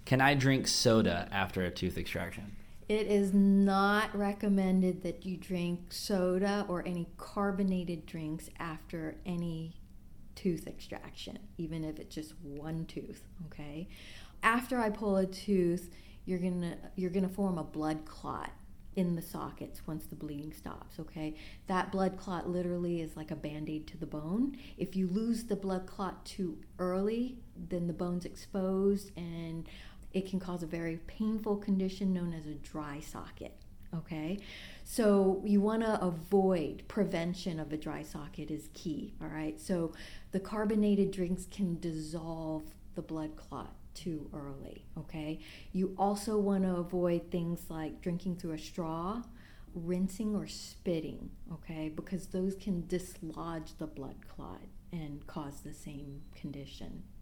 Can I drink soda after a tooth extraction? It is not recommended that you drink soda or any carbonated drinks after any tooth extraction, even if it's just one tooth, okay? After I pull a tooth, you're gonna form a blood clot in the sockets once the bleeding stops, okay? That blood clot literally is like a Band-Aid to the bone. If you lose the blood clot too early, then the bone's exposed and it can cause a very painful condition known as a dry socket, okay? So you want to avoid prevention of a dry socket is key, all right? So the carbonated drinks can dissolve the blood clot too early, okay? You also want to avoid things like drinking through a straw, rinsing, or spitting, okay? Because those can dislodge the blood clot and cause the same condition.